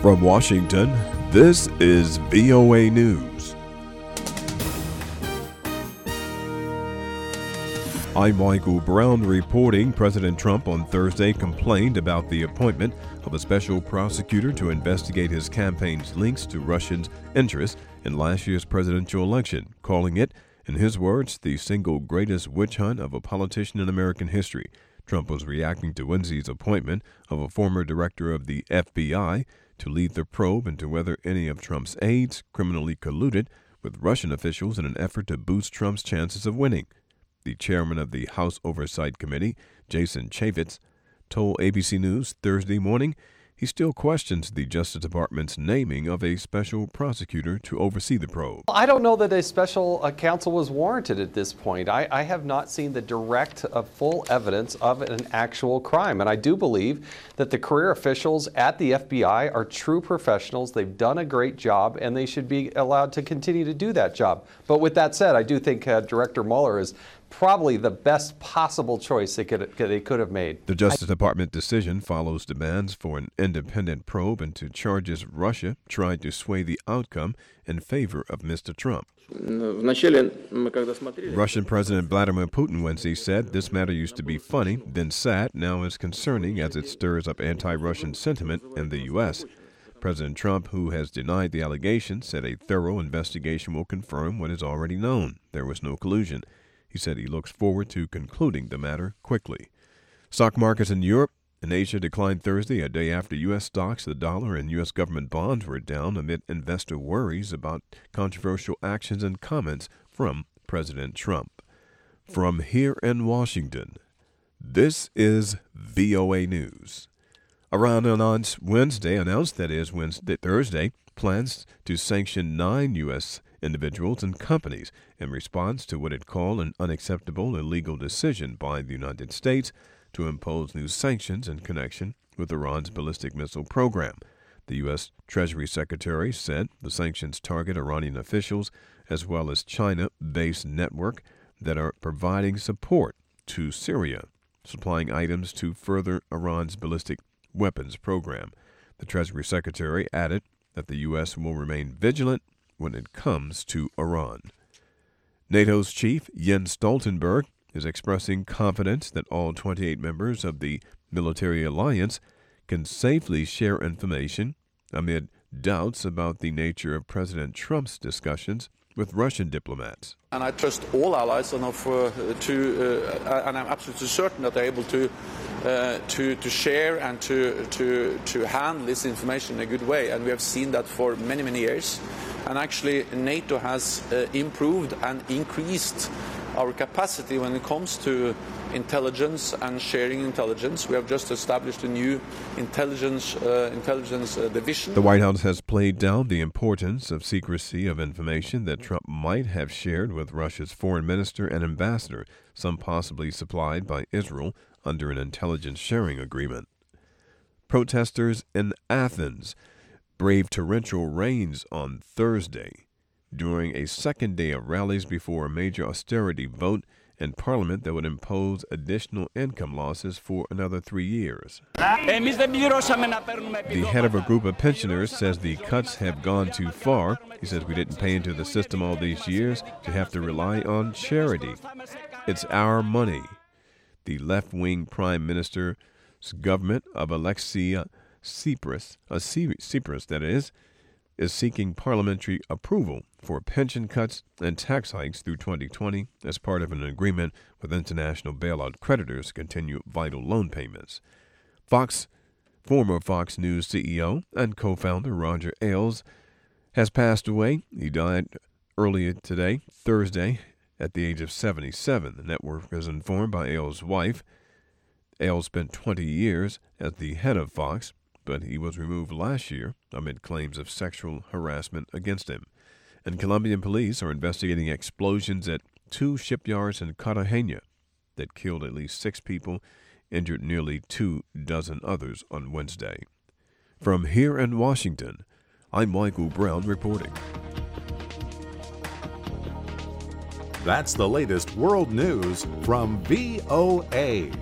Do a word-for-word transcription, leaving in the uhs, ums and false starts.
From Washington, this is V O A News. I'm Michael Brown reporting. President Trump on Thursday complained about the appointment of a special prosecutor to investigate his campaign's links to Russians' interests in last year's presidential election, calling it, in his words, the single greatest witch hunt of a politician in American history. Trump was reacting to Wednesday's appointment of a former director of the F B I to lead the probe into whether any of Trump's aides criminally colluded with Russian officials in an effort to boost Trump's chances of winning. The chairman of the House Oversight Committee, Jason Chaffetz, told A B C News Thursday morning he still questions the Justice Department's naming of a special prosecutor to oversee the probe. I don't know that a special uh, counsel was warranted at this point. I, I have not seen the direct, uh, full evidence of an actual crime. And I do believe that the career officials at the F B I are true professionals. They've done a great job, and they should be allowed to continue to do that job. But with that said, I do think uh, Director Mueller is probably the best possible choice they could they could have made. The Justice Department decision follows demands for an independent probe into charges Russia tried to sway the outcome in favor of Mister Trump. Russian President Vladimir Putin Wednesday said this matter used to be funny, then sad, now is concerning as it stirs up anti-Russian sentiment in the U S. President Trump, who has denied the allegation, said a thorough investigation will confirm what is already known. There was no collusion. He said he looks forward to concluding the matter quickly. Stock markets in Europe and Asia declined Thursday, a day after U S stocks, the dollar, and U S government bonds were down amid investor worries about controversial actions and comments from President Trump. From here in Washington, this is V O A News. Iran on Wednesday announced, that is Wednesday, Thursday, plans to sanction nine U S individuals and companies in response to what it called an unacceptable illegal decision by the United States to impose new sanctions in connection with Iran's ballistic missile program. The U S Treasury Secretary said the sanctions target Iranian officials as well as China-based network that are providing support to Syria, supplying items to further Iran's ballistic weapons program. The Treasury Secretary added that the U S will remain vigilant when it comes to Iran. NATO's chief, Jens Stoltenberg, is expressing confidence that all twenty-eight members of the military alliance can safely share information amid doubts about the nature of President Trump's discussions with Russian diplomats. And I trust all allies enough uh, to, uh, and I'm absolutely certain that they're able to uh, to, to share and to, to, to handle this information in a good way. And we have seen that for many, many years. And actually, NATO has uh, improved and increased our capacity when it comes to intelligence and sharing intelligence. We have just established a new intelligence uh, intelligence uh, division. The White House has played down the importance of secrecy of information that Trump might have shared with Russia's foreign minister and ambassador, some possibly supplied by Israel under an intelligence sharing agreement. Protesters in Athens braved torrential rains on Thursday during a second day of rallies before a major austerity vote in Parliament that would impose additional income losses for another three years. The head of a group of pensioners says the cuts have gone too far. He says we didn't pay into the system all these years to have to rely on charity. It's our money. The left-wing prime minister's government of Alexei Tsipras, uh, Tsipras that is, is seeking parliamentary approval for pension cuts and tax hikes through twenty twenty as part of an agreement with international bailout creditors to continue vital loan payments. Fox, former Fox News C E O and co-founder Roger Ailes has passed away. He died earlier today, Thursday, at the age of seventy-seven. The network is informed by Ailes' wife. Ailes spent twenty years as the head of Fox, but he was removed last year amid claims of sexual harassment against him. And Colombian police are investigating explosions at two shipyards in Cartagena that killed at least six people, injured nearly two dozen others on Wednesday. From here in Washington, I'm Michael Brown reporting. That's the latest world news from V O A.